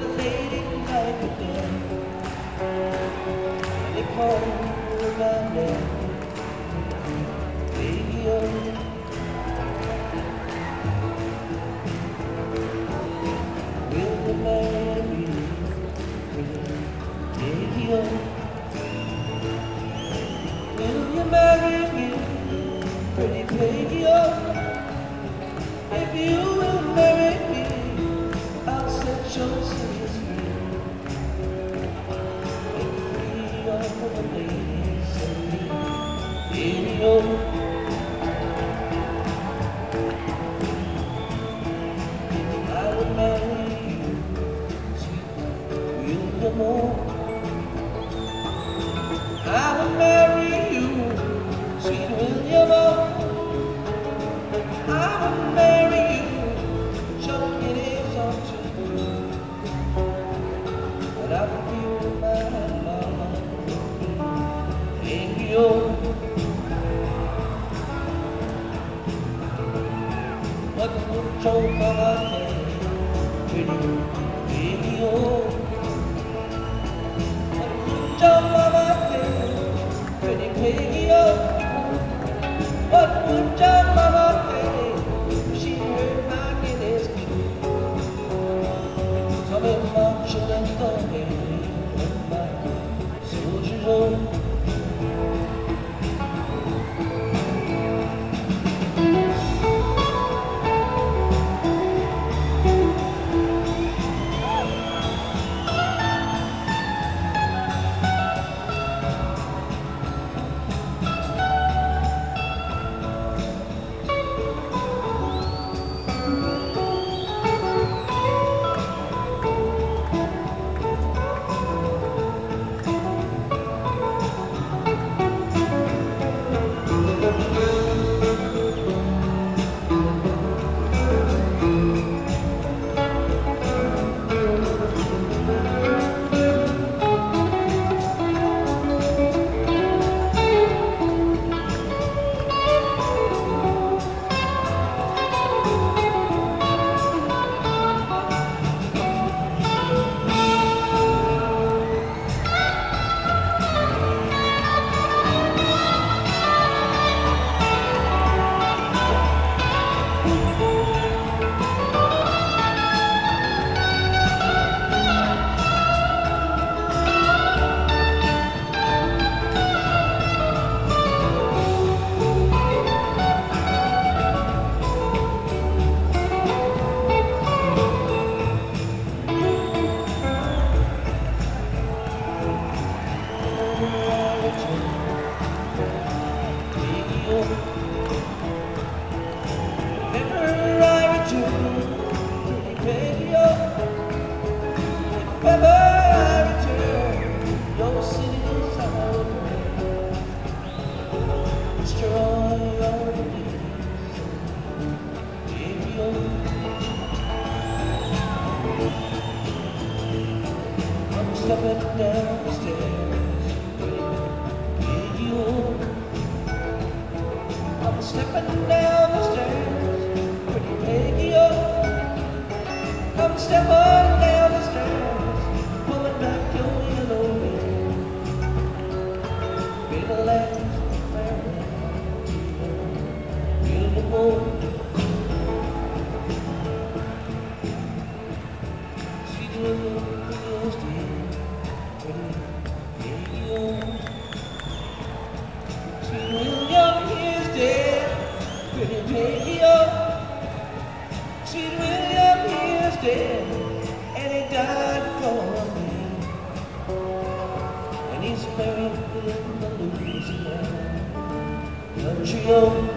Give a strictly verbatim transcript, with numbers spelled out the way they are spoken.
lady like a death. They call her my name. Baby, oh. Will you marry me? Baby, oh. Will you marry me? Pretty baby, oh. If you will marry me, I'll set your sins free. Make free all the ladies and me, baby, oh. I will marry you, sweet William O. I will marry you, sweet William O. I will marry you, sure it is untrue, but I will feel my love, baby, oh. What would your mama say, pretty baby, oh? What would your mama say, pretty baby, oh? What would your mama say if she heard my Guinness key? Tell me, Marshall and Tommy and my soldiers, oh. Stepping down the stairs, baby, oh. I'm stepping down the stairs, pretty baby, oh. I'm stepping down the stairs, pulling back your yellow hair. Be the last farewell to you, beautiful. Sweet little stay. Sweet William is dead, pretty baby, oh. Sweet William is dead, and he died for me. And he's buried in the Louisiana country, oh.